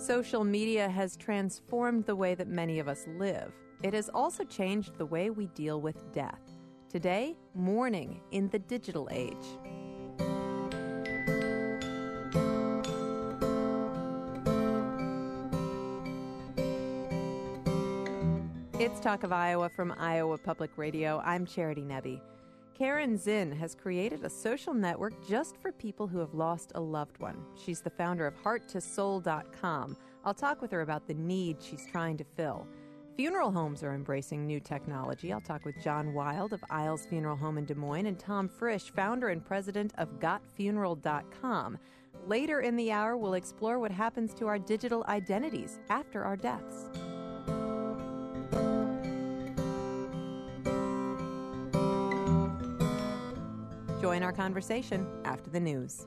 Social media has transformed the way that many of us live. It has also changed the way we deal with death. Today, mourning in the digital age. It's Talk of Iowa from Iowa Public Radio. I'm Charity Nebbe. Karen Zinn has created a social network just for people who have lost a loved one. She's the founder of HeartToSoul.com. I'll talk with her about the need she's trying to fill. Funeral homes are embracing new technology. I'll talk with John Wild of Isles Funeral Home in Des Moines and Tom Frisch, founder and president of GotFuneral.com. Later in the hour, we'll explore what happens to our digital identities after our deaths. Join our conversation after the news.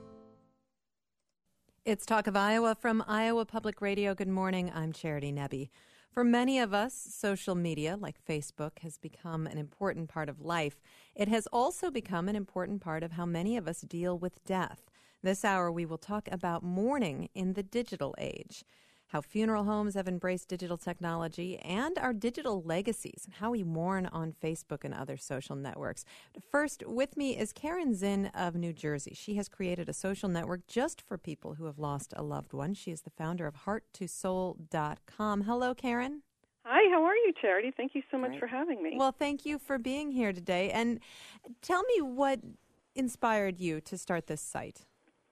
It's Talk of Iowa from Iowa Public Radio. Good morning. I'm Charity Nebbe. For many of us, social media, like Facebook, has become an important part of life. It has also become an important part of how many of us deal with death. This hour, we will talk about mourning in the digital age, how funeral homes have embraced digital technology, and our digital legacies, and how we mourn on Facebook and other social networks. First, with me is Karen Zinn of New Jersey. She has created a social network just for people who have lost a loved one. She is the founder of HeartToSoul.com. Hello, Karen. Hi, how are you, Charity? Thank you so much for having me. Well, thank you for being here today. And tell me what inspired you to start this site.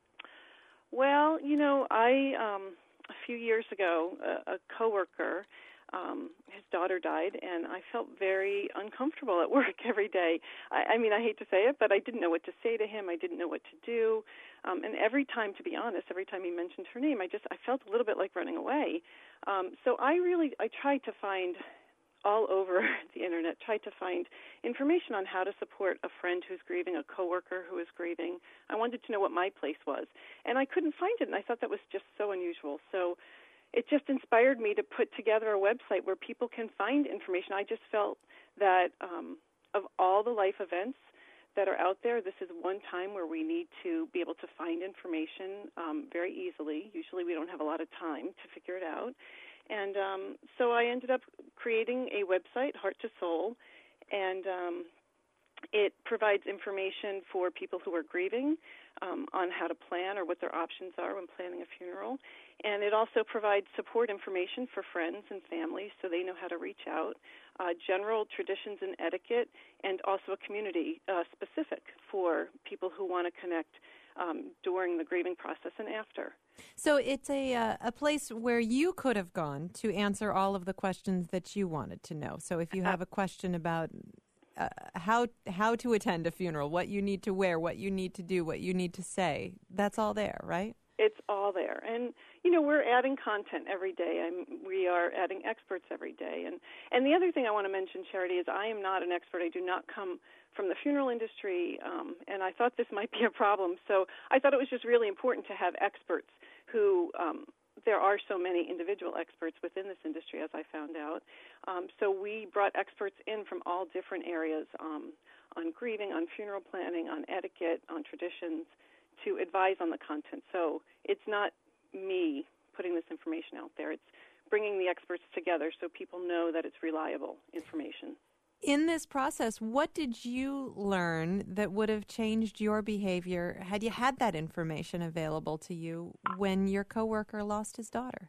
Well, a few years ago, a coworker, his daughter died, and I felt very uncomfortable at work every day. I hate to say it, but I didn't know what to say to him. I didn't know what to do. And every time, to be honest, every time he mentioned her name, I felt a little bit like running away. So I tried to find all over the internet, tried to find information on how to support a friend who's grieving, a coworker who is grieving. I wanted to know what my place was, and I couldn't find it, and I thought that was just so unusual. So it just inspired me to put together a website where people can find information. I just felt that of all the life events that are out there, this is one time where we need to be able to find information very easily. Usually we don't have a lot of time to figure it out. And so I ended up creating a website, Heart to Soul, and it provides information for people who are grieving on how to plan or what their options are when planning a funeral. And it also provides support information for friends and families so they know how to reach out, general traditions and etiquette, and also a community specific for people who want to connect during the grieving process and after. So it's a place where you could have gone to answer all of the questions that you wanted to know. So if you have a question about how to attend a funeral, what you need to wear, what you need to do, what you need to say, that's all there, right? It's all there. And, we're adding content every day. We are adding experts every day. And the other thing I want to mention, Charity, is I am not an expert. I do not come from the funeral industry, and I thought this might be a problem. So I thought it was just really important to have experts who there are so many individual experts within this industry, as I found out. So we brought experts in from all different areas on grieving, on funeral planning, on etiquette, on traditions, to advise on the content. So it's not me putting this information out there. It's bringing the experts together so people know that it's reliable information. In this process, what did you learn that would have changed your behavior had you had that information available to you when your coworker lost his daughter?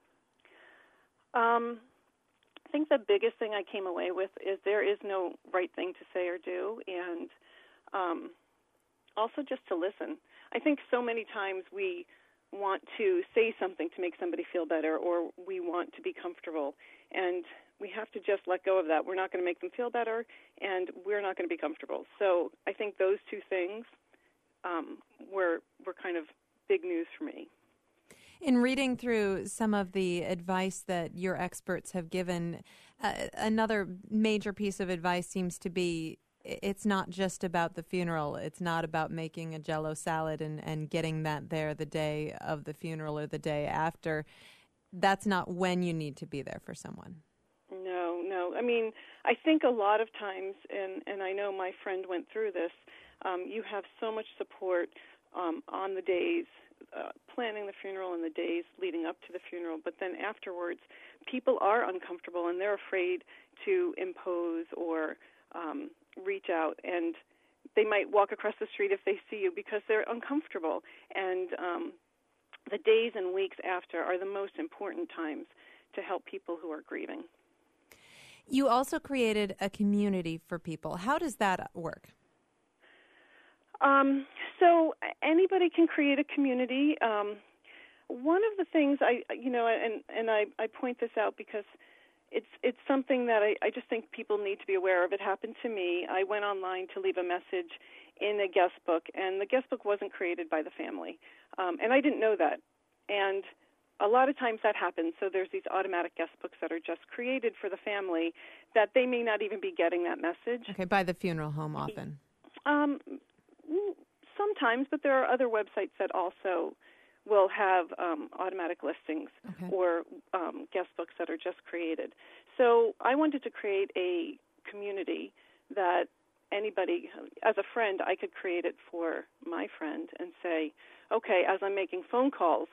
I think the biggest thing I came away with is there is no right thing to say or do, and also just to listen. I think so many times we want to say something to make somebody feel better, or we want to be comfortable, and we have to just let go of that. We're not going to make them feel better, and we're not going to be comfortable. So I think those two things were kind of big news for me. In reading through some of the advice that your experts have given, another major piece of advice seems to be it's not just about the funeral. It's not about making a Jell-O salad and getting that there the day of the funeral or the day after. That's not when you need to be there for someone. No. I mean, I think a lot of times, and I know my friend went through this, you have so much support on the days planning the funeral and the days leading up to the funeral, but then afterwards, people are uncomfortable and they're afraid to impose or reach out, and they might walk across the street if they see you because they're uncomfortable. And the days and weeks after are the most important times to help people who are grieving. You also created a community for people. How does that work? So anybody can create a community. One of the things I point this out because it's something that I just think people need to be aware of. It happened to me. I went online to leave a message in a guest book, and the guest book wasn't created by the family, and I didn't know that. And a lot of times that happens. So there's these automatic guest books that are just created for the family that they may not even be getting that message. Okay, by the funeral home often. Sometimes, but there are other websites that also will have automatic listings or guest books that are just created. So I wanted to create a community that anybody, as a friend, I could create it for my friend and say, okay, as I'm making phone calls,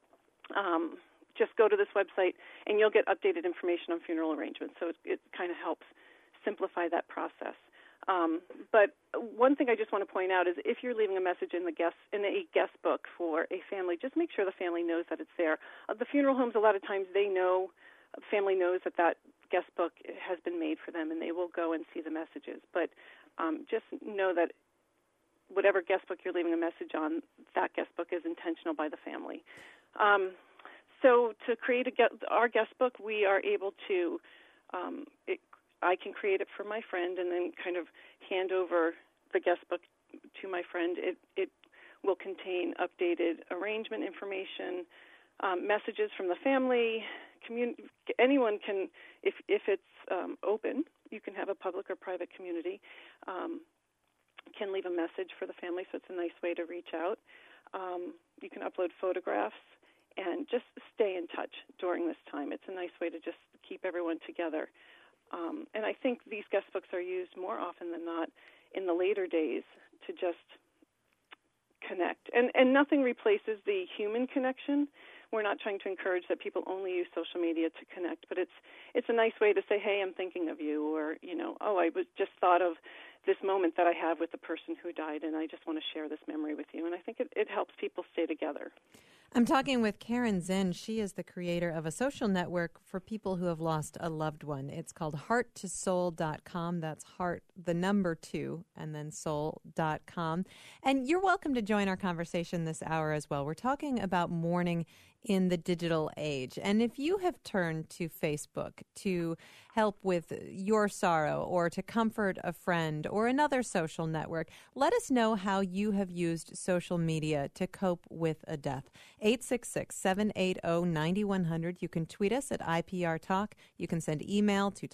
just go to this website and you'll get updated information on funeral arrangements. So it kind of helps simplify that process. But one thing I just want to point out is if you're leaving a message in a guest book for a family, just make sure the family knows that it's there. The funeral homes, a lot of times the family knows that guest book has been made for them, and they will go and see the messages. But just know that whatever guest book you're leaving a message on, that guest book is intentional by the family. So to create our guest book, we are able to I can create it for my friend and then kind of hand over the guest book to my friend. It will contain updated arrangement information, messages from the family. Anyone can, if it's open, you can have a public or private community, can leave a message for the family, so it's a nice way to reach out. You can upload photographs and just stay in touch during this time. It's a nice way to just keep everyone together. And I think these guest books are used more often than not in the later days to just connect. And nothing replaces the human connection. We're not trying to encourage that people only use social media to connect, but it's a nice way to say, hey, I'm thinking of you, or, I was just thought of this moment that I have with the person who died, and I just want to share this memory with you. And I think it helps people stay together. I'm talking with Karen Zinn. She is the creator of a social network for people who have lost a loved one. It's called heart2soul.com. That's heart, the number 2, and then soul.com. And you're welcome to join our conversation this hour as well. We're talking about mourning in the digital age. And if you have turned to Facebook to help with your sorrow or to comfort a friend or another social network, let us know how you have used social media to cope with a death. 866-780-9100. You can tweet us at IPR Talk. You can send email to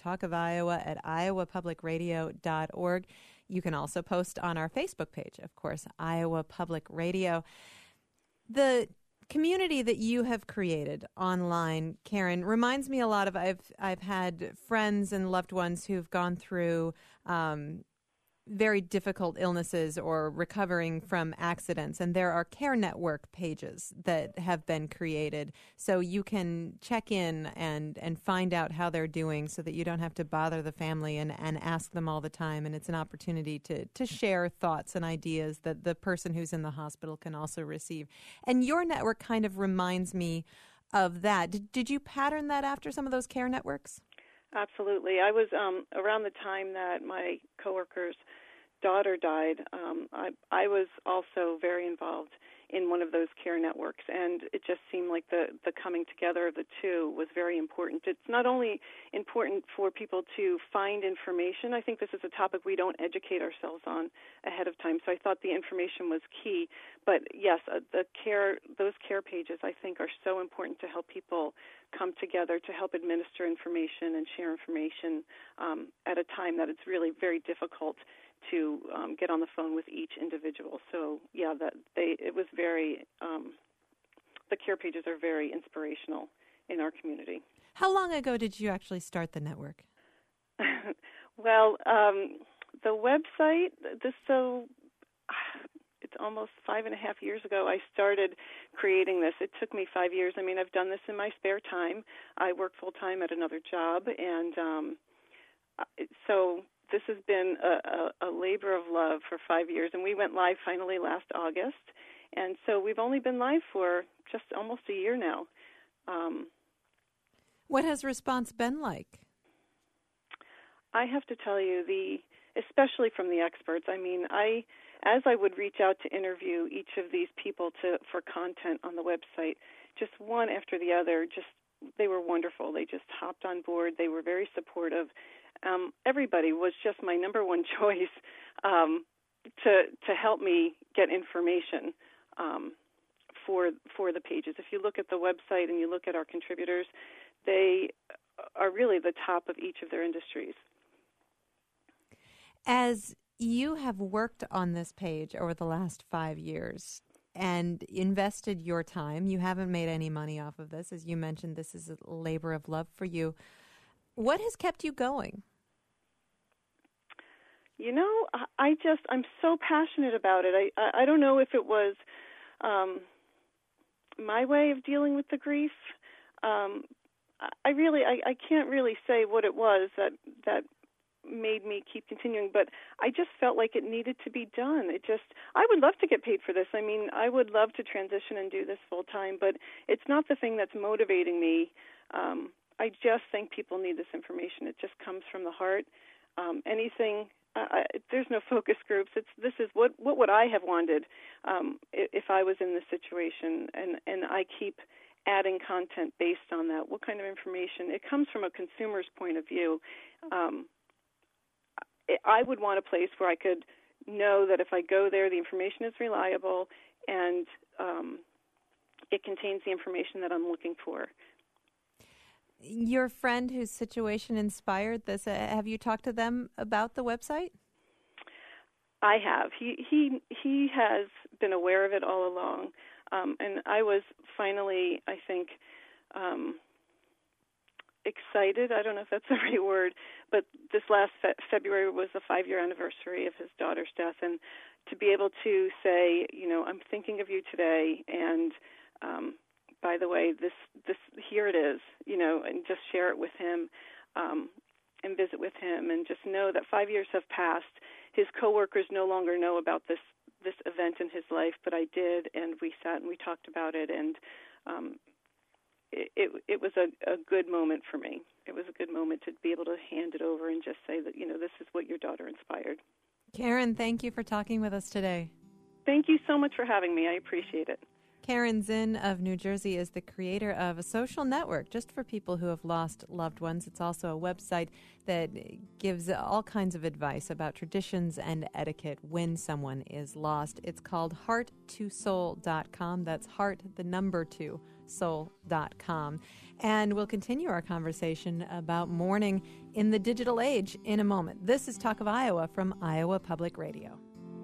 talkofiowa@iowapublicradio.org. You can also post on our Facebook page, of course, Iowa Public Radio. The community that you have created online, Karen, reminds me a lot of I've had friends and loved ones who've gone through very difficult illnesses or recovering from accidents, and there are care network pages that have been created so you can check in and find out how they're doing so that you don't have to bother the family and ask them all the time, and it's an opportunity to share thoughts and ideas that the person who's in the hospital can also receive. And your network kind of reminds me of that. Did you pattern that after some of those care networks? Absolutely. I was around the time that my coworker's daughter died. I was also very involved in one of those care networks, and it just seemed like the coming together of the two was very important. It's not only important for people to find information. I think this is a topic we don't educate ourselves on ahead of time, so I thought the information was key. But yes, those care pages I think are so important to help people come together to help administer information and share information at a time that it's really very difficult to get on the phone with each individual. So yeah, it was very. The care pages are very inspirational in our community. How long ago did you actually start the network? Well, the website. It's almost 5.5 years ago, I started creating this. It took me 5 years. I mean, I've done this in my spare time. I work full-time at another job, and so this has been a labor of love for 5 years, and we went live finally last August, and so we've only been live for just almost a year now. What has response been like? I have to tell you, especially from the experts. I mean, as I would reach out to interview each of these people for content on the website, just one after the other, they were wonderful. They just hopped on board. They were very supportive. Everybody was just my number one choice to help me get information for the pages. If you look at the website and you look at our contributors, they are really the top of each of their industries. As you have worked on this page over the last 5 years and invested your time, you haven't made any money off of this. As you mentioned, this is a labor of love for you. What has kept you going? You know, I'm so passionate about it. I don't know if it was my way of dealing with the grief. I can't really say what it was that made me keep continuing, but I just felt like it needed to be done. I would love to get paid for this. I mean, I would love to transition and do this full time, but it's not the thing that's motivating me. I just think people need this information. It just comes from the heart. There's no focus groups. This is what would I have wanted if I was in this situation, and I keep adding content based on that. What kind of information? It comes from a consumer's point of view. I would want a place where I could know that if I go there, the information is reliable and it contains the information that I'm looking for. Your friend whose situation inspired this, have you talked to them about the website? I have. He has been aware of it all along, and I was finally, I think, excited. I don't know if that's the right word, but this last February was the 5-year anniversary of his daughter's death, and to be able to say, I'm thinking of you today, and by the way, this here it is, and just share it with him, and visit with him, and just know that 5 years have passed. His coworkers no longer know about this event in his life, but I did, and we sat and we talked about it, and it was a good moment for me. It was a good moment to be able to hand it over and just say that, this is what your daughter inspired. Karen, thank you for talking with us today. Thank you so much for having me. I appreciate it. Karen Zinn of New Jersey is the creator of a social network just for people who have lost loved ones. It's also a website that gives all kinds of advice about traditions and etiquette when someone is lost. It's called heart2soul.com. That's heart, the number 2, soul.com. And we'll continue our conversation about mourning in the digital age in a moment. This is Talk of Iowa from Iowa Public Radio.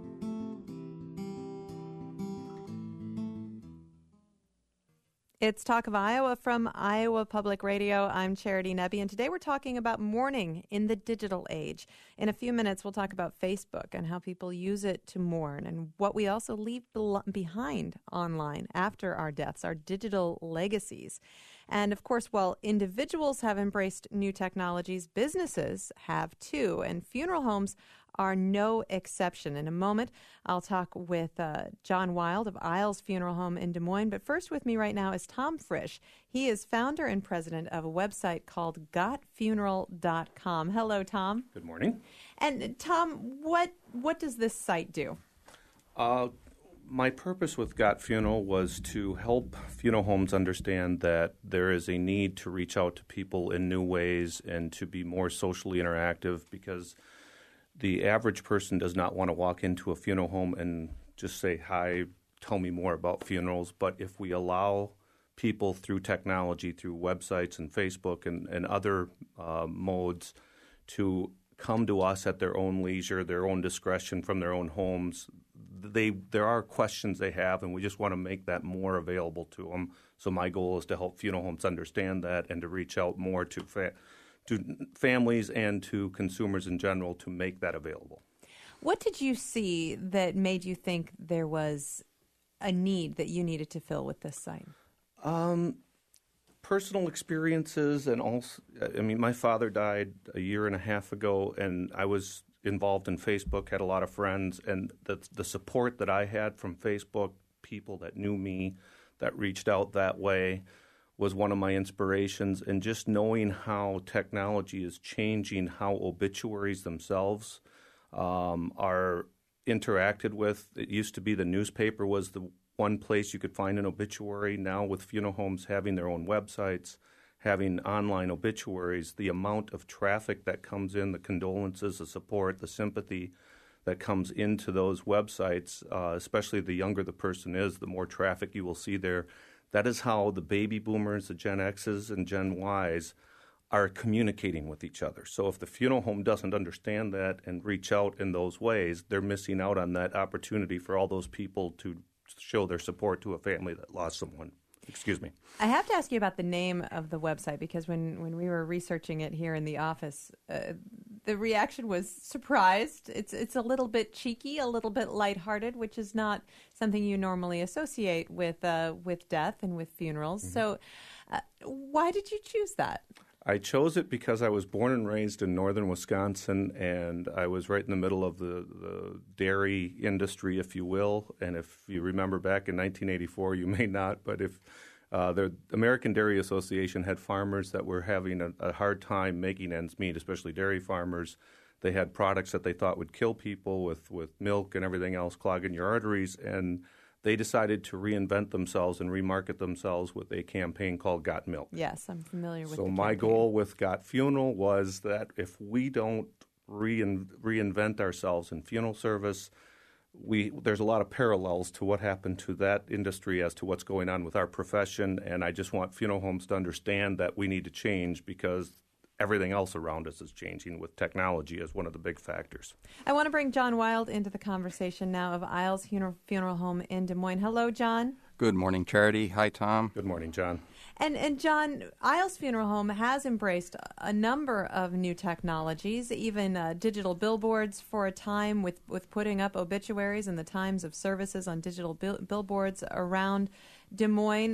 It's Talk of Iowa from Iowa Public Radio. I'm Charity Nebbe, and today we're talking about mourning in the digital age. In a few minutes, we'll talk about Facebook and how people use it to mourn and what we also leave behind online after our deaths, our digital legacies. And of course, while individuals have embraced new technologies, businesses have too, and funeral homes are no exception. In a moment, I'll talk with John Wild of Isles Funeral Home in Des Moines. But first with me right now is Tom Frisch. He is founder and president of a website called gotfuneral.com. Hello, Tom. Good morning. And Tom, what does this site do? My purpose with Got Funeral was to help funeral homes understand that there is a need to reach out to people in new ways and to be more socially interactive, because the average person does not want to walk into a funeral home and just say, hi, tell me more about funerals. But if we allow people through technology, through websites and Facebook and other modes to come to us at their own leisure, their own discretion from their own homes, there are questions they have, and we just want to make that more available to them. So my goal is to help funeral homes understand that and to reach out more to families and to consumers in general to make that available. What did you see that made you think there was a need that you needed to fill with this site? Personal experiences, and also, my father died a year and a half ago, and I was involved in Facebook, had a lot of friends, and the support that I had from Facebook, people that knew me, that reached out that way, was one of my inspirations. And just knowing how technology is changing how obituaries themselves are interacted with. It used to be the newspaper was the one place you could find an obituary. Now with funeral homes having their own websites, having online obituaries, the amount of traffic that comes in, the condolences, the support, the sympathy that comes into those websites, especially the younger the person is, the more traffic you will see there. That is how the baby boomers, the Gen X's and Gen Y's are communicating with each other. So if the funeral home doesn't understand that and reach out in those ways, they're missing out on that opportunity for all those people to show their support to a family that lost someone. Excuse me. I have to ask you about the name of the website, because when we were researching it here in the office, the reaction was surprised. It's a little bit cheeky, a little bit lighthearted, which is not something you normally associate with death and with funerals. Mm-hmm. So why did you choose that? I chose it because I was born and raised in northern Wisconsin, and I was right in the middle of the dairy industry, if you will. And if you remember back in 1984, you may not, but if the American Dairy Association had farmers that were having a hard time making ends meet, especially dairy farmers. They had products that they thought would kill people with milk and everything else, clogging your arteries, and they decided to reinvent themselves and remarket themselves with a campaign called Got Milk. Yes, I'm familiar with it. So my goal with Got Funeral was that if we don't reinvent ourselves in funeral service, there's a lot of parallels to what happened to that industry as to what's going on with our profession, and I just want funeral homes to understand that we need to change because everything else around us is changing, with technology as one of the big factors. I want to bring John Wild into the conversation now of Isles Funeral Home in Des Moines. Hello, John. Good morning, Charity. Hi, Tom. Good morning, John. And John, Isles Funeral Home has embraced a number of new technologies, even digital billboards for a time, with putting up obituaries and the times of services on digital billboards around Des Moines.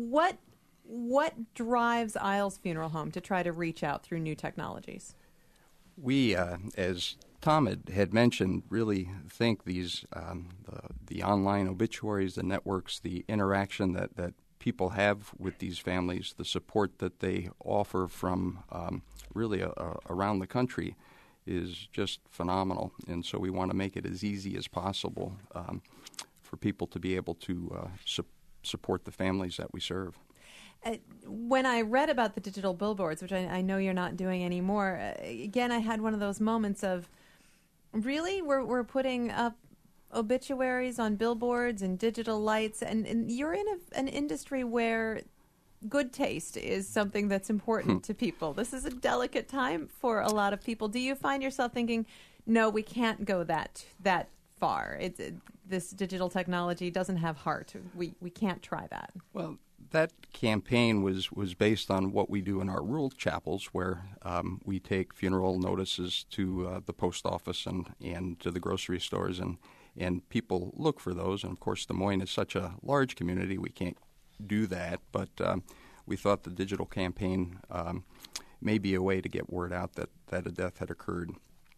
What drives Isles Funeral Home to try to reach out through new technologies? We, as Tom had mentioned, really think these the online obituaries, the networks, the interaction that people have with these families, the support that they offer from really around the country is just phenomenal. And so we want to make it as easy as possible for people to be able to support the families that we serve. When I read about the digital billboards, which I know you're not doing anymore, again, I had one of those moments of, really? We're putting up obituaries on billboards and digital lights, and you're in an industry where good taste is something that's important to people. This is a delicate time for a lot of people. Do you find yourself thinking, no, we can't go that far? This digital technology doesn't have heart. We can't try that. Well, that campaign was based on what we do in our rural chapels, where we take funeral notices to the post office and to the grocery stores, and people look for those. And, of course, Des Moines is such a large community, we can't do that. But we thought the digital campaign may be a way to get word out that a death had occurred.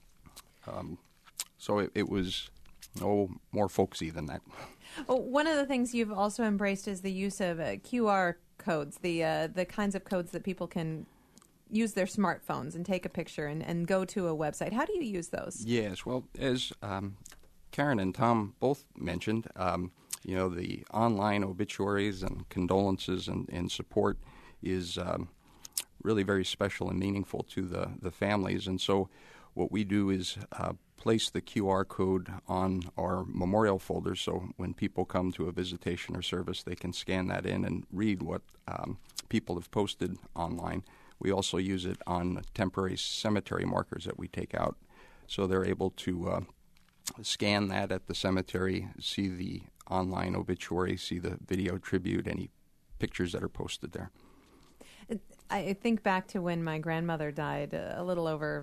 So it was more folksy than that. Well, one of the things you've also embraced is the use of QR codes, the kinds of codes that people can use their smartphones and take a picture and go to a website. How do you use those? Yes, well, as Karen and Tom both mentioned, the online obituaries and condolences and support is really very special and meaningful to the families. And so what we do is place the QR code on our memorial folders, so when people come to a visitation or service, they can scan that in and read what people have posted online. We also use it on temporary cemetery markers that we take out, so they're able to scan that at the cemetery, see the online obituary, see the video tribute, any pictures that are posted there. I think back to when my grandmother died a little over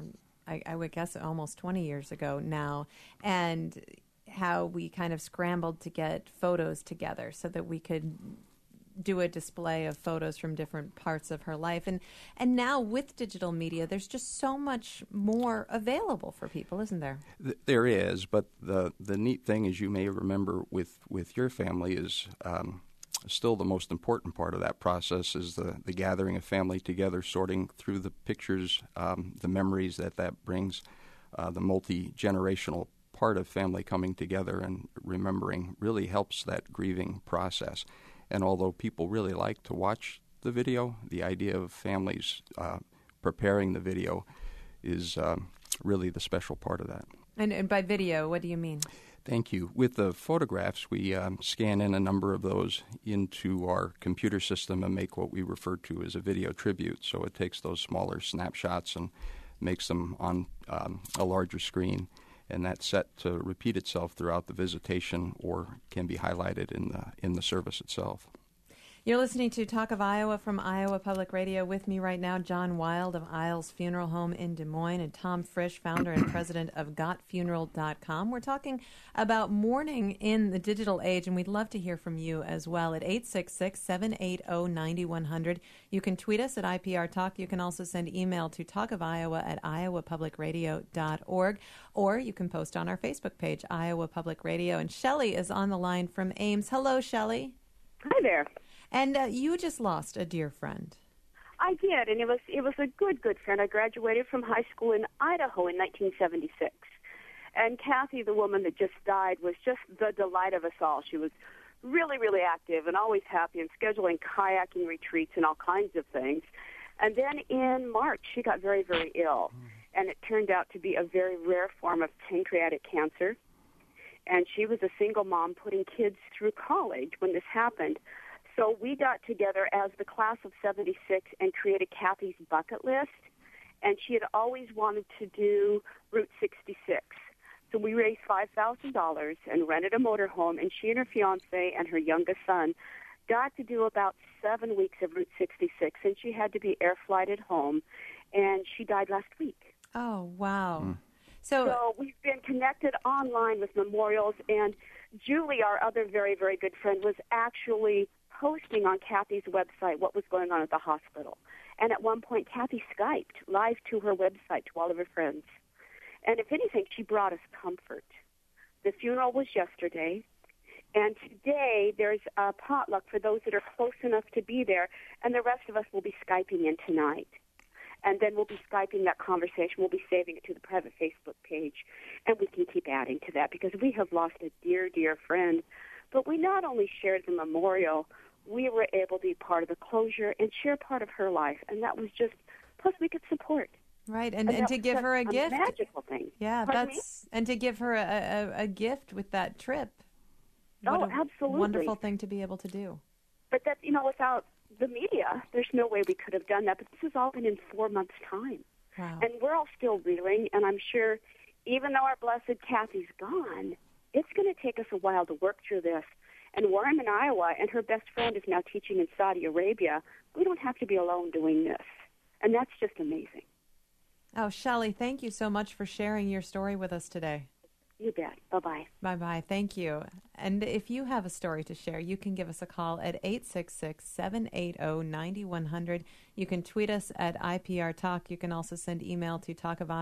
I would guess almost 20 years ago now, and how we kind of scrambled to get photos together so that we could do a display of photos from different parts of her life. And now with digital media, there's just so much more available for people, isn't there? There is, but the neat thing, as you may remember with your family, is still the most important part of that process is the gathering of family together, sorting through the pictures, the memories that brings, the multi-generational part of family coming together and remembering really helps that grieving process. And although people really like to watch the video, the idea of families preparing the video is really the special part of that. And by video, what do you mean? Thank you. With the photographs, we scan in a number of those into our computer system and make what we refer to as a video tribute. So it takes those smaller snapshots and makes them on a larger screen. And that's set to repeat itself throughout the visitation or can be highlighted in the service itself. You're listening to Talk of Iowa from Iowa Public Radio. With me right now, John Wild of Isles Funeral Home in Des Moines and Tom Frisch, founder and president of GotFuneral.com. We're talking about mourning in the digital age, and we'd love to hear from you as well at 866-780-9100. You can tweet us at IPR Talk. You can also send email to talkofiowa@iowapublicradio.org, or you can post on our Facebook page, Iowa Public Radio. And Shelley is on the line from Ames. Hello, Shelley. Hi there. And you just lost a dear friend. I did, and it was a good friend. I graduated from high school in Idaho in 1976. And Kathy, the woman that just died, was just the delight of us all. She was really, really active and always happy and scheduling kayaking retreats and all kinds of things. And then in March, she got very, very ill. And it turned out to be a very rare form of pancreatic cancer. And she was a single mom putting kids through college when this happened. So we got together as the class of 76 and created Kathy's bucket list. And she had always wanted to do Route 66. So we raised $5,000 and rented a motorhome, and she and her fiancé and her youngest son got to do about 7 weeks of Route 66, and she had to be air flighted home, and she died last week. Oh, wow. So we've been connected online with memorials, and Julie, our other very, very good friend, was actually posting on Kathy's website what was going on at the hospital. And at one point, Kathy Skyped live to her website to all of her friends. And if anything, she brought us comfort. The funeral was yesterday, and today there's a potluck for those that are close enough to be there, and the rest of us will be Skyping in tonight. And then we'll be Skyping that conversation. We'll be saving it to the private Facebook page, and we can keep adding to that because we have lost a dear, dear friend. But we not only shared the memorial, we were able to be part of the closure and share part of her life, and that was just, plus we could support. Right, and to give her a gift. Magical thing. Yeah, and to give her a gift with that trip. Absolutely. Wonderful thing to be able to do. But that, without the media, there's no way we could have done that. But this has all been in 4 months' time. Wow. And we're all still reeling, and I'm sure even though our blessed Kathy's gone, it's going to take us a while to work through this. And where I'm in Iowa, and her best friend is now teaching in Saudi Arabia, we don't have to be alone doing this. And that's just amazing. Oh, Shelley, thank you so much for sharing your story with us today. You bet. Bye-bye. Bye-bye. Thank you. And if you have a story to share, you can give us a call at 866-780-9100. You can tweet us at IPR Talk. You can also send email to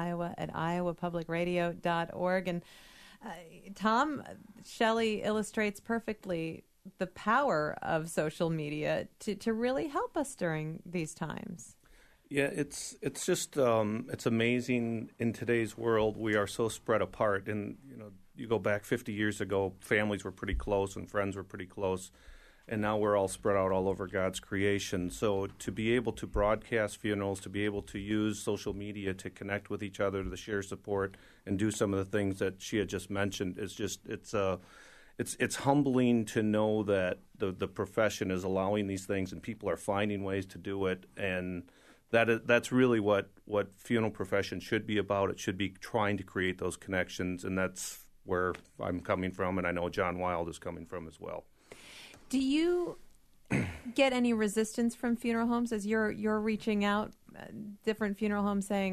talkofiowa@iowapublicradio.org. And Tom, Shelley illustrates perfectly the power of social media to really help us during these times. Yeah, it's just it's amazing in today's world. We are so spread apart, and you go back 50 years ago, families were pretty close and friends were pretty close, and now we're all spread out all over God's creation. So to be able to broadcast funerals, to be able to use social media to connect with each other, to share support, and do some of the things that she had just mentioned is just it's humbling to know that the profession is allowing these things and people are finding ways to do it, and that's really what funeral profession should be about. It should be trying to create those connections, and that's where I'm coming from, and I know John Wild is coming from as well. Do you get any resistance from funeral homes as you're reaching out, different funeral homes saying,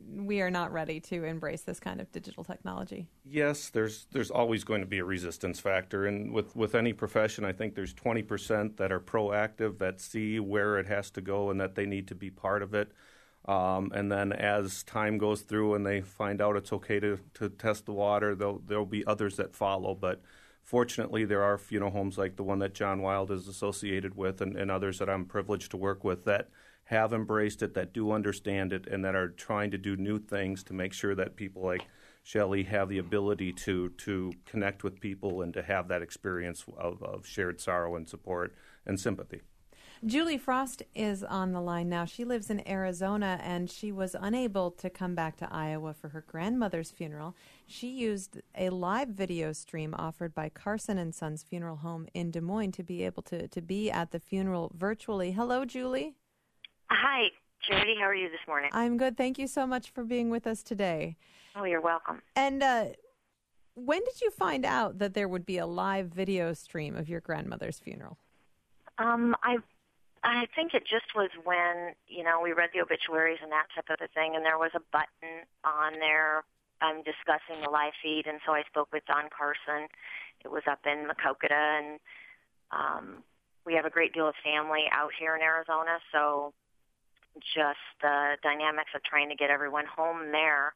we are not ready to embrace this kind of digital technology? Yes, there's always going to be a resistance factor. And with any profession, I think there's 20% that are proactive, that see where it has to go and that they need to be part of it. And then as time goes through and they find out it's okay to test the water, there'll be others that follow. But fortunately, there are funeral homes like the one that John Wild is associated with and others that I'm privileged to work with that have embraced it, that do understand it, and that are trying to do new things to make sure that people like Shelley have the ability to connect with people and to have that experience of shared sorrow and support and sympathy. Julie Frost is on the line now. She lives in Arizona, and she was unable to come back to Iowa for her grandmother's funeral. She used a live video stream offered by Carson & Sons Funeral Home in Des Moines to be able to be at the funeral virtually. Hello, Julie. Hi, Charity. How are you this morning? I'm good. Thank you so much for being with us today. Oh, you're welcome. And when did you find out that there would be a live video stream of your grandmother's funeral? I think it just was when, we read the obituaries and that type of a thing, and there was a button on there discussing the live feed, and so I spoke with Don Carson. It was up in Maquoketa, and we have a great deal of family out here in Arizona, so just the dynamics of trying to get everyone home there,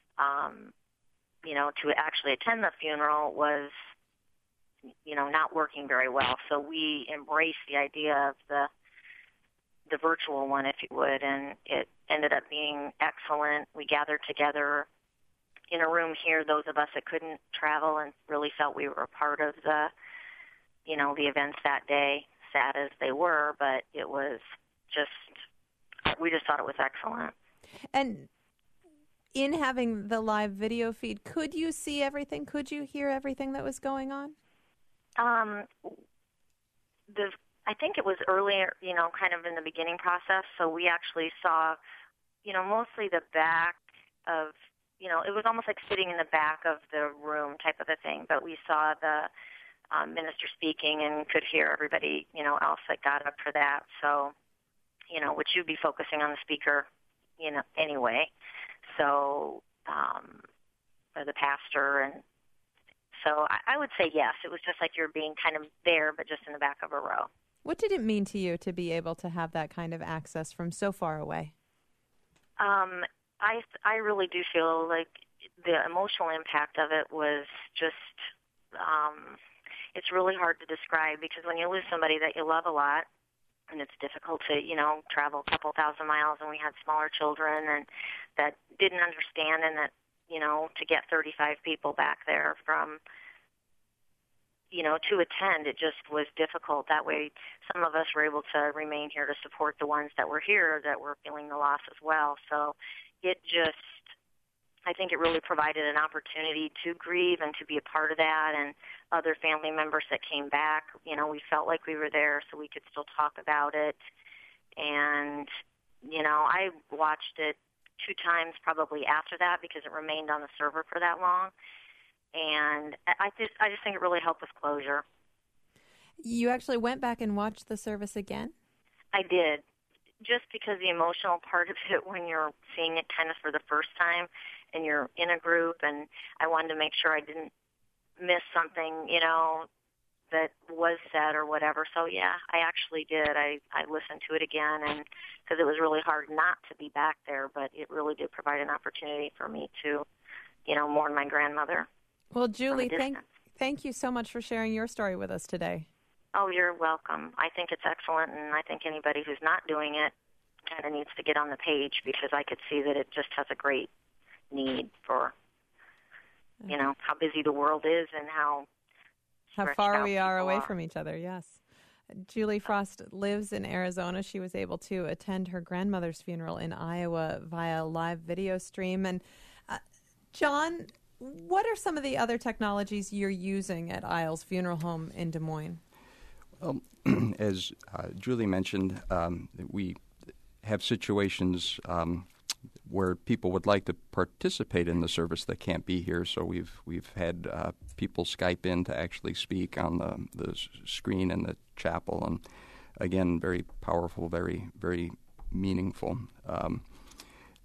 to actually attend the funeral was, not working very well. So we embraced the idea of the virtual one, if you would, and it ended up being excellent. We gathered together in a room here, those of us that couldn't travel, and really felt we were a part of the events that day, sad as they were, but it was we just thought it was excellent. And in having the live video feed, could you see everything? Could you hear everything that was going on? I think it was earlier, kind of in the beginning process. So we actually saw, mostly the back of, it was almost like sitting in the back of the room type of a thing. But we saw the minister speaking and could hear everybody, else that got up for that. So, which you'd be focusing on the speaker, anyway. So, or the pastor. And so I would say yes. It was just like you're being kind of there, but just in the back of a row. What did it mean to you to be able to have that kind of access from so far away? I really do feel like the emotional impact of it was just, it's really hard to describe, because when you lose somebody that you love a lot, and it's difficult to, travel a couple thousand miles, and we had smaller children and that didn't understand, and that, to get 35 people back there from, to attend, it just was difficult. That way, some of us were able to remain here to support the ones that were here that were feeling the loss as well. So I think it really provided an opportunity to grieve and to be a part of that, and other family members that came back, we felt like we were there so we could still talk about it. And, I watched it 2 times probably after that because it remained on the server for that long. And I just think it really helped with closure. You actually went back and watched the service again? I did, just because the emotional part of it when you're seeing it kind of for the first time and you're in a group, and I wanted to make sure I didn't miss something, that was said or whatever. So, yeah, I actually did. I listened to it again, and because it was really hard not to be back there, but it really did provide an opportunity for me to, mourn my grandmother. Well, Julie, thank you so much for sharing your story with us today. Oh, you're welcome. I think it's excellent, and I think anybody who's not doing it kind of needs to get on the page, because I could see that it just has a great need for, how busy the world is and how far we are away from each other, yes. Julie Frost lives in Arizona. She was able to attend her grandmother's funeral in Iowa via live video stream. And John, what are some of the other technologies you're using at Isles Funeral Home in Des Moines? Well, as Julie mentioned, we have situations where people would like to participate in the service that can't be here. So we've had people Skype in to actually speak on the screen in the chapel, and again, very powerful, very very meaningful.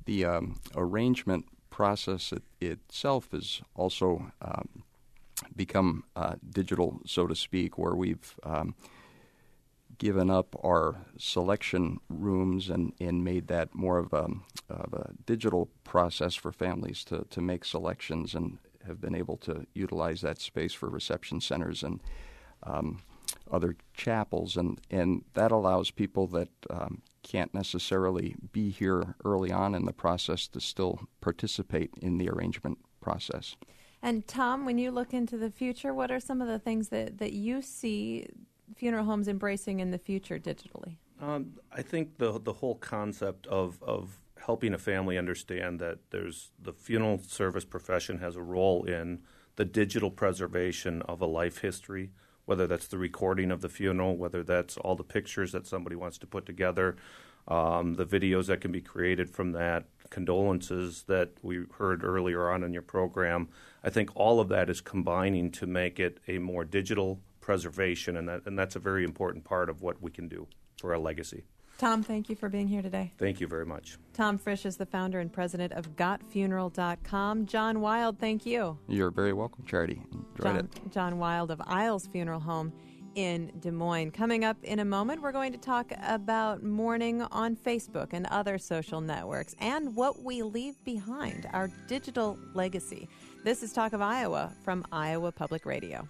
The arrangement process itself has also become digital, so to speak, where we've given up our selection rooms and made that more of a digital process for families to make selections, and have been able to utilize that space for reception centers and other chapels, and that allows people that can't necessarily be here early on in the process to still participate in the arrangement process. And Tom, when you look into the future, what are some of the things that you see funeral homes embracing in the future digitally? I think the whole concept of helping a family understand that there's the funeral service profession has a role in the digital preservation of a life history, whether that's the recording of the funeral, whether that's all the pictures that somebody wants to put together, the videos that can be created from that, condolences that we heard earlier on in your program. I think all of that is combining to make it a more digital preservation, and that's a very important part of what we can do for our legacy. Tom, thank you for being here today. Thank you very much. Tom Frisch is the founder and president of GotFuneral.com. John Wild, thank you. You're very welcome, Charity. Enjoyed it. John Wild of Isles Funeral Home in Des Moines. Coming up in a moment, we're going to talk about mourning on Facebook and other social networks and what we leave behind, our digital legacy. This is Talk of Iowa from Iowa Public Radio.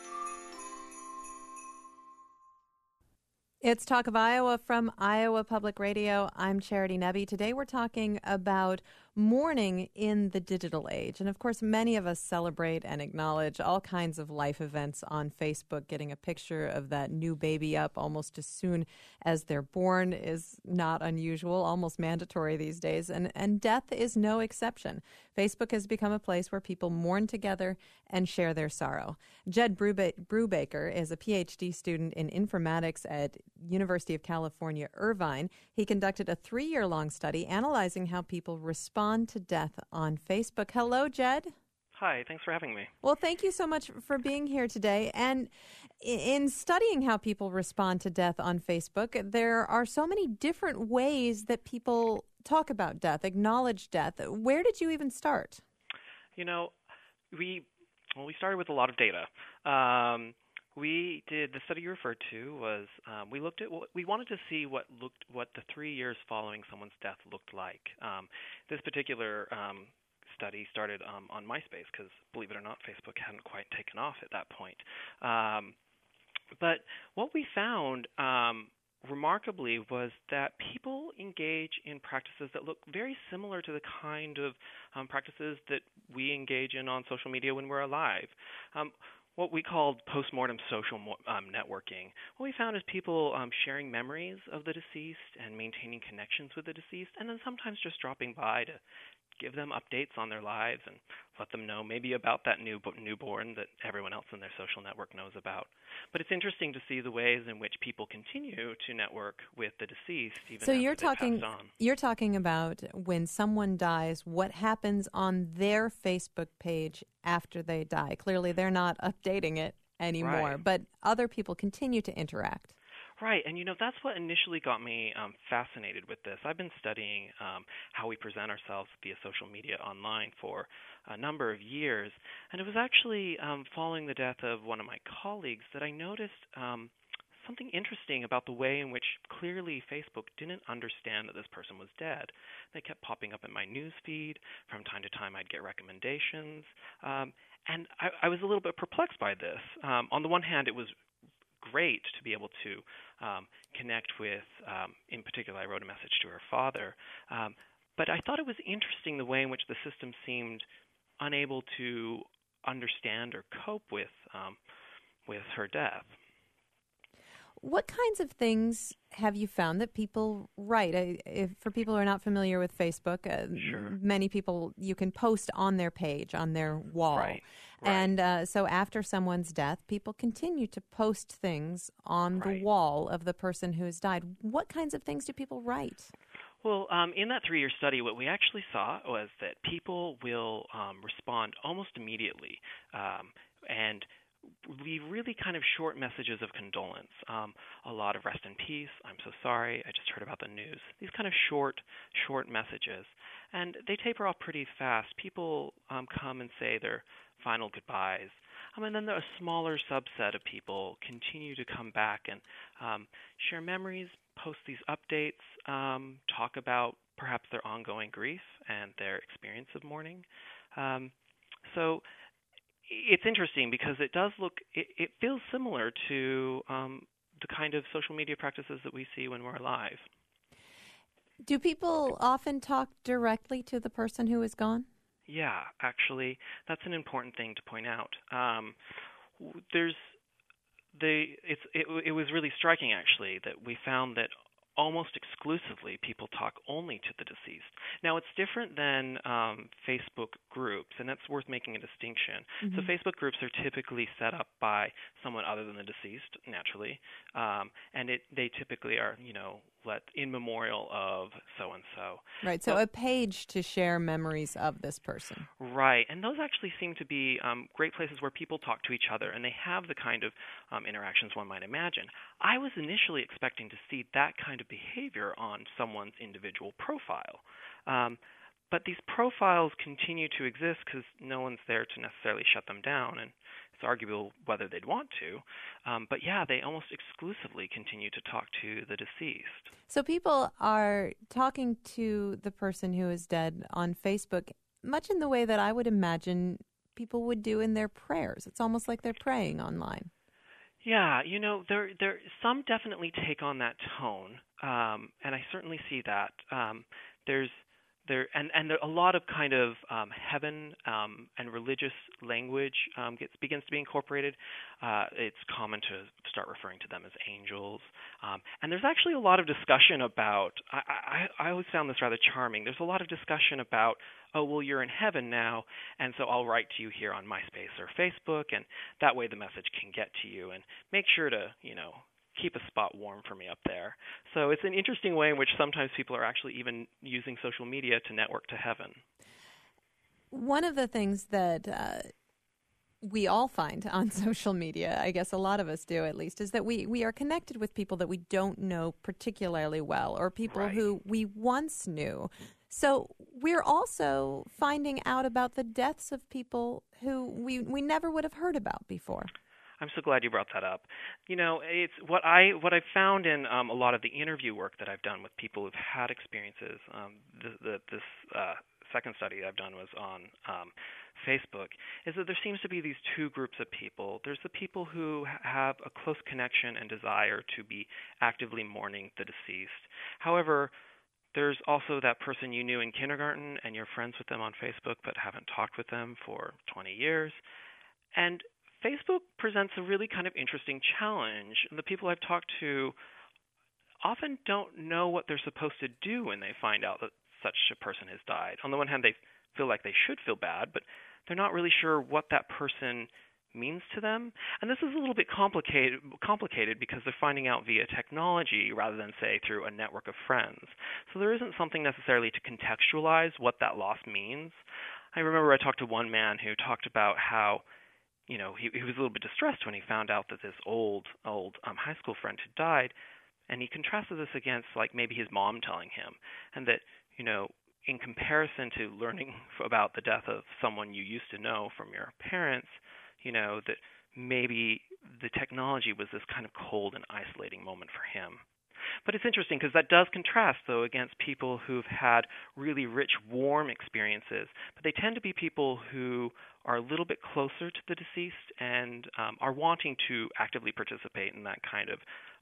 It's Talk of Iowa from Iowa Public Radio. I'm Charity Nebbe. Today we're talking about mourning in the digital age. And of course, many of us celebrate and acknowledge all kinds of life events on Facebook. Getting a picture of that new baby up almost as soon as they're born is not unusual, almost mandatory these days. And death is no exception. Facebook has become a place where people mourn together and share their sorrow. Jed Brubaker is a PhD student in informatics at University of California, Irvine. He conducted a 3-year-long study analyzing how people respond to death on Facebook. Hello, Jed. Hi, thanks for having me. Well, thank you so much for being here today. And in studying how people respond to death on Facebook, there are so many different ways that people talk about death, acknowledge death. Where did you even start? You know, we started with a lot of data. We did the study you referred to was we looked at we wanted to see what the 3 years following someone's death looked like. This particular study started on MySpace because, believe it or not, Facebook hadn't quite taken off at that point. But what we found remarkably was that people engage in practices that look very similar to the kind of practices that we engage in on social media when we're alive. What we called postmortem social networking. What we found is people sharing memories of the deceased and maintaining connections with the deceased, and then sometimes just dropping by to give them updates on their lives and let them know maybe about that newborn that everyone else in their social network knows about. But it's interesting to see the ways in which people continue to network with the deceased even so after they passed on. You're talking about when someone dies, what happens on their Facebook page after they die. Clearly they're not updating it anymore, Right. but other people continue to interact. Right, and that's what initially got me fascinated with this. I've been studying how we present ourselves via social media online for a number of years, and it was actually following the death of one of my colleagues that I noticed something interesting about the way in which clearly Facebook didn't understand that this person was dead. They kept popping up in my news feed. From time to time, I'd get recommendations, and I was a little bit perplexed by this. On the one hand, it was great to be able to connect with, in particular, I wrote a message to her father, but I thought it was interesting the way in which the system seemed unable to understand or cope with her death. What kinds of things have you found that people write? For people who are not familiar with Facebook, Sure. many people, you can post on their page, on their wall. Right. And so after someone's death, people continue to post things on the Right. wall of the person who has died. What kinds of things do people write? Well, in that 3-year study, what we actually saw was that people will respond almost immediately, and leave really kind of short messages of condolence. A lot of rest in peace, I'm so sorry, I just heard about the news. These kind of short messages. And they taper off pretty fast. People come and say their final goodbyes. And then a smaller subset of people continue to come back and share memories, post these updates, talk about perhaps their ongoing grief and their experience of mourning. So it's interesting because it does it feels similar to the kind of social media practices that we see when we're alive. Do people often talk directly to the person who is gone? Yeah, actually, that's an important thing to point out. It was really striking, actually, that we found that almost exclusively people talk only to the deceased. Now, it's different than Facebook groups, and that's worth making a distinction. Mm-hmm. So Facebook groups are typically set up by someone other than the deceased, naturally, and they typically are, in memorial of so-and-so. Right, so a page to share memories of this person. Right, and those actually seem to be great places where people talk to each other, and they have the kind of interactions one might imagine. I was initially expecting to see that kind of behavior on someone's individual profile. But these profiles continue to exist because no one's there to necessarily shut them down, and it's arguable whether they'd want to. But yeah, they almost exclusively continue to talk to the deceased. So people are talking to the person who is dead on Facebook, much in the way that I would imagine people would do in their prayers. It's almost like they're praying online. Yeah, some definitely take on that tone, and I certainly see that. There's a lot of kind of heaven and religious language begins to be incorporated. It's common to start referring to them as angels, and there's actually a lot of discussion about. I always found this rather charming. There's a lot of discussion about, oh, well, you're in heaven now, and so I'll write to you here on MySpace or Facebook, and that way the message can get to you. And make sure to, keep a spot warm for me up there. So it's an interesting way in which sometimes people are actually even using social media to network to heaven. One of the things that we all find on social media, I guess a lot of us do at least, is that we are connected with people that we don't know particularly well, or people Right. who we once knew. So we're also finding out about the deaths of people who we never would have heard about before. I'm so glad you brought that up. It's what I've found in a lot of the interview work that I've done with people who've had experiences. This second study I've done was on Facebook, is that there seems to be these two groups of people. There's the people who have a close connection and desire to be actively mourning the deceased. However, there's also that person you knew in kindergarten and you're friends with them on Facebook but haven't talked with them for 20 years. And Facebook presents a really kind of interesting challenge. And the people I've talked to often don't know what they're supposed to do when they find out that such a person has died. On the one hand, they feel like they should feel bad, but they're not really sure what that person means to them. And this is a little bit complicated because they're finding out via technology rather than, say, through a network of friends. So there isn't something necessarily to contextualize what that loss means. I remember I talked to one man who talked about how he was a little bit distressed when he found out that this old high school friend had died, and he contrasted this against like maybe his mom telling him, and that in comparison to learning about the death of someone you used to know from your parents, that maybe the technology was this kind of cold and isolating moment for him. But it's interesting because that does contrast, though, against people who've had really rich, warm experiences. But they tend to be people who are a little bit closer to the deceased and are wanting to actively participate in that kind of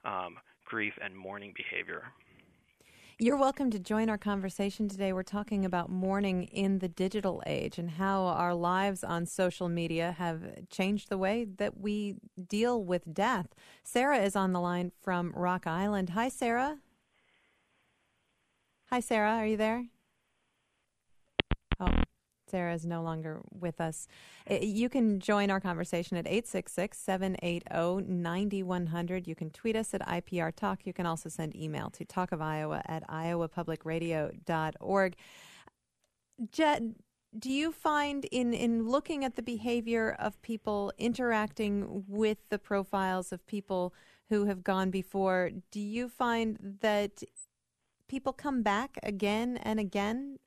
grief and mourning behavior. You're welcome to join our conversation today. We're talking about mourning in the digital age and how our lives on social media have changed the way that we deal with death. Sarah is on the line from Rock Island. Hi, Sarah. Hi, Sarah. Are you there? Oh, Sarah is no longer with us. You can join our conversation at 866-780-9100. You can tweet us at IPR Talk. You can also send email to talkofiowa@iowapublicradio.org. Jed, Do you find in looking at the behavior of people interacting with the profiles of people who have gone before, do you find that people come back again and again?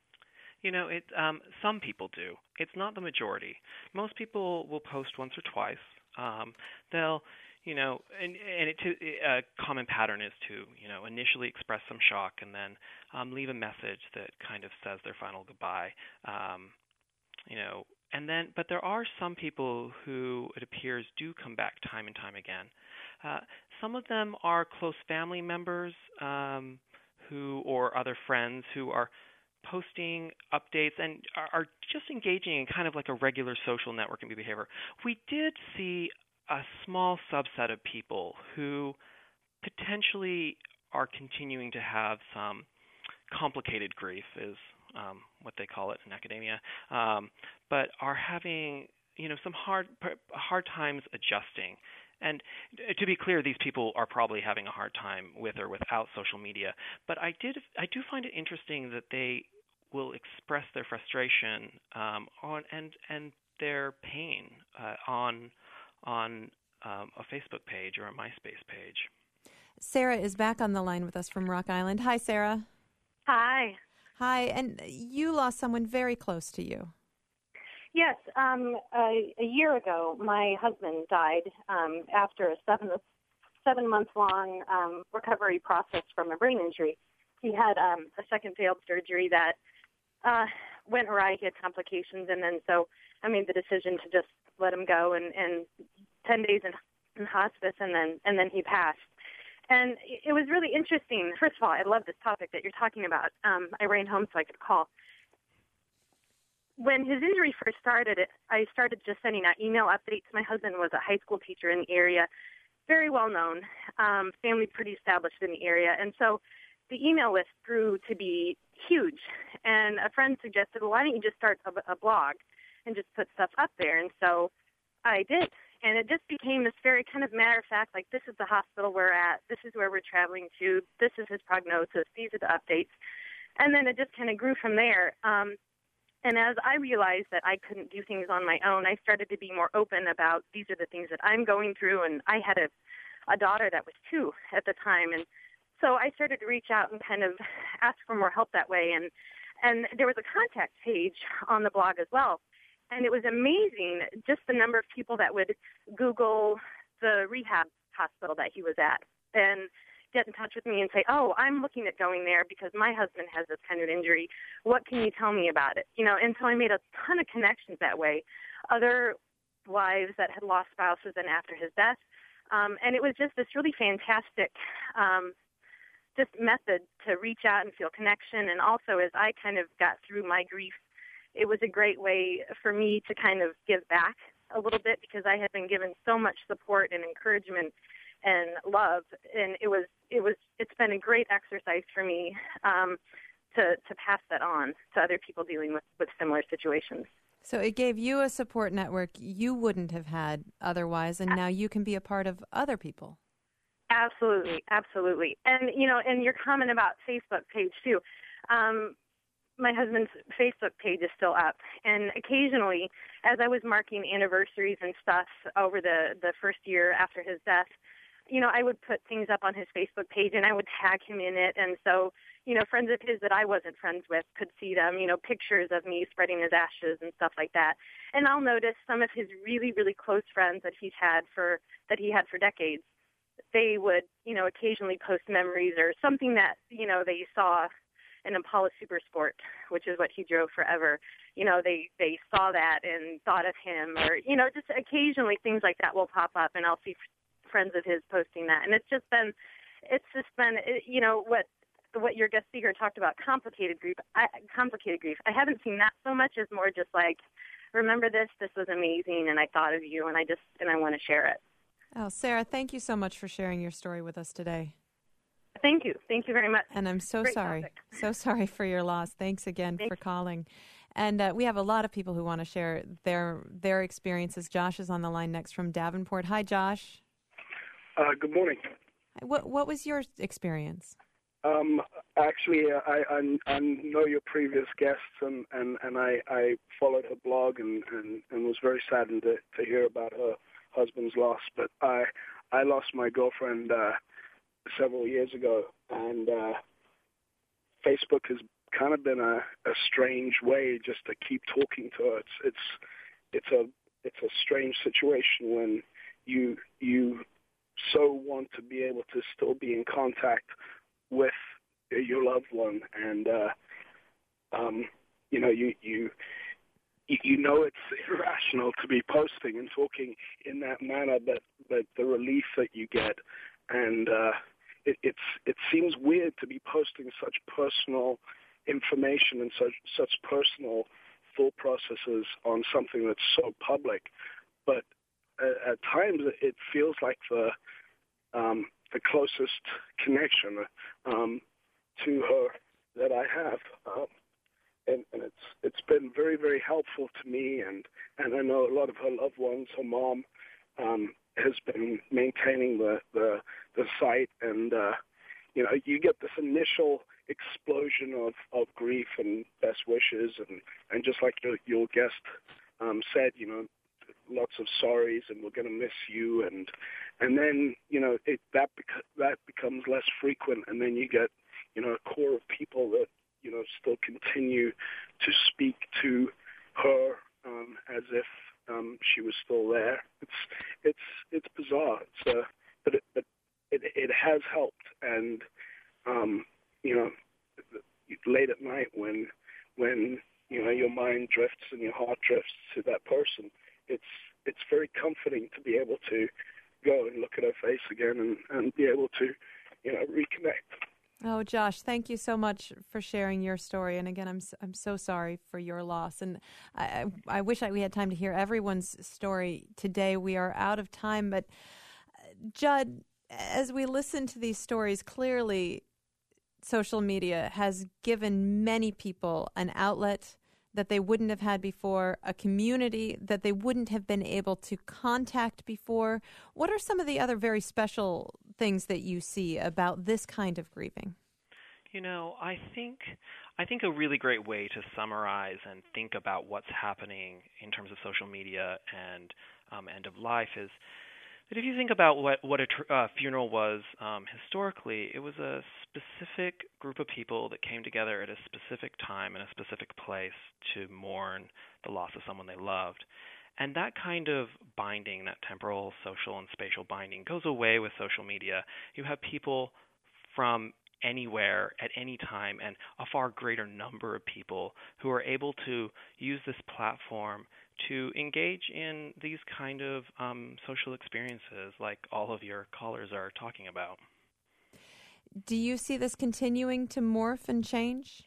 Some people do. It's not the majority. Most people will post once or twice. They'll, a common pattern is to, initially express some shock and then leave a message that kind of says their final goodbye. But there are some people who it appears do come back time and time again. Some of them are close family members or other friends who are posting updates and are just engaging in kind of like a regular social networking behavior. We did see a small subset of people who potentially are continuing to have some complicated grief, is what they call it in academia, but are having some hard times adjusting. And to be clear, these people are probably having a hard time with or without social media. But I do find it interesting that they will express their frustration and their pain on a Facebook page or a MySpace page. Sarah is back on the line with us from Rock Island. Hi, Sarah. Hi. Hi, and you lost someone very close to you. Yes, a year ago, my husband died after a 7-month-long recovery process from a brain injury. He had a second failed surgery that went awry. He had complications, and then so I made the decision to just let him go, and 10 days in hospice, and then he passed. And it was really interesting. First of all, I love this topic that you're talking about. I ran home so I could call. When his injury first started, I started just sending out email updates. My husband was a high school teacher in the area, very well known, family pretty established in the area. And so the email list grew to be huge. And a friend suggested, well, why don't you just start a blog and just put stuff up there? And so I did. And it just became this very kind of matter of fact, like, this is the hospital we're at, this is where we're traveling to, this is his prognosis, these are the updates. And then it just kind of grew from there. And as I realized that I couldn't do things on my own, I started to be more open about these are the things that I'm going through. And I had a daughter that was 2 at the time. And so I started to reach out and kind of ask for more help that way. And there was a contact page on the blog as well. And it was amazing just the number of people that would Google the rehab hospital that he was at and get in touch with me and say, oh, I'm looking at going there because my husband has this kind of injury. What can you tell me about it? And so I made a ton of connections that way. Other wives that had lost spouses and after his death. And it was just this really fantastic just method to reach out and feel connection. And also as I kind of got through my grief, it was a great way for me to kind of give back a little bit because I had been given so much support and encouragement and love, and it's been a great exercise for me to pass that on to other people dealing with similar situations. So it gave you a support network you wouldn't have had otherwise, and now you can be a part of other people. Absolutely, absolutely. And and your comment about Facebook page too. My husband's Facebook page is still up, and occasionally, as I was marking anniversaries and stuff over the first year after his death, I would put things up on his Facebook page, and I would tag him in it, and so, friends of his that I wasn't friends with could see them, pictures of me spreading his ashes and stuff like that. And I'll notice some of his really, really close friends that he had for decades, they would, occasionally post memories or something that, they saw an Impala Super Sport, which is what he drove forever. They saw that and thought of him, or, just occasionally things like that will pop up, and I'll see friends of his posting that. And it's just been, what your guest speaker talked about, complicated grief. I haven't seen that so much as more just like, remember this was amazing, and I thought of you, and I want to share it. Oh, Sarah, thank you so much for sharing your story with us today. Thank you. Thank you very much. And I'm so Great sorry. topic. So sorry for your loss. Thanks again for calling. And we have a lot of people who want to share their experiences. Josh is on the line next from Davenport. Hi, Josh. Good morning. What was your experience? Actually, I know your previous guests, and I followed her blog and was very saddened to hear about her husband's loss. But I lost my girlfriend several years ago, and Facebook has kind of been a strange way just to keep talking to her. It's a strange situation when you so want to be able to still be in contact with your loved one, and you know it's irrational to be posting and talking in that manner, but the relief that you get, and it seems weird to be posting such personal information and such personal thought processes on something that's so public, but at times it feels like the closest connection to her that I have, and it's been very, very helpful to me, and I know a lot of her loved ones. Her mom has been maintaining the site, and you get this initial explosion of grief and best wishes, and just like your guest said, lots of sorries, and we're going to miss you, and then that becomes less frequent, and then you get a core of people that still continue to speak to her as if she was still there. It's bizarre. But it has helped, and late at night when your mind drifts and your heart drifts to that person, it's very comforting to be able to go and look at her face again and be able to reconnect. Oh, Josh, thank you so much for sharing your story. And again, I'm so sorry for your loss. And I wish we had time to hear everyone's story today. We are out of time. But Judd, as we listen to these stories, clearly social media has given many people an outlet that they wouldn't have had before, a community that they wouldn't have been able to contact before. What are some of the other very special things that you see about this kind of grieving? I think a really great way to summarize and think about what's happening in terms of social media and end of life is that if you think about what a funeral was historically, it was a specific group of people that came together at a specific time in a specific place to mourn the loss of someone they loved. And that kind of binding, that temporal, social, and spatial binding goes away with social media. You have people from anywhere at any time and a far greater number of people who are able to use this platform to engage in these kind of social experiences like all of your callers are talking about. Do you see this continuing to morph and change?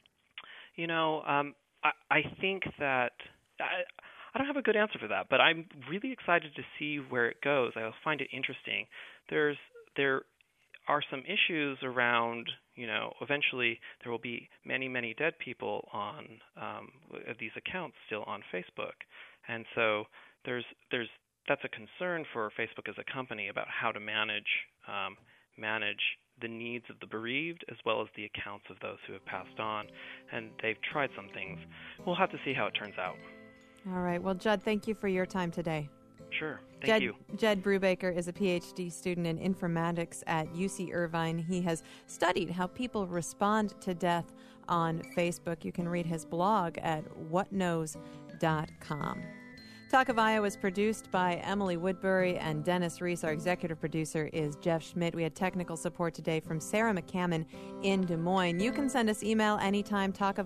I think that I don't have a good answer for that, but I'm really excited to see where it goes. I find it interesting. There are some issues around, eventually there will be many, many dead people on these accounts still on Facebook. And so that's a concern for Facebook as a company about how to manage the needs of the bereaved as well as the accounts of those who have passed on. And they've tried some things. We'll have to see how it turns out. All right. Well, Judd, thank you for your time today. Sure. Thank you. Jed Brubaker is a PhD student in informatics at UC Irvine. He has studied how people respond to death on Facebook. You can read his blog at whatknows.com. Talk of Iowa is produced by Emily Woodbury and Dennis Reese. Our executive producer is Jeff Schmidt. We had technical support today from Sarah McCammon in Des Moines. You can send us email anytime,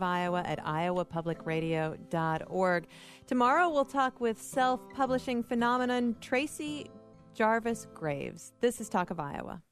talkofiowa@iowapublicradio.org. Tomorrow we'll talk with self-publishing phenomenon Tracy Jarvis Graves. This is Talk of Iowa.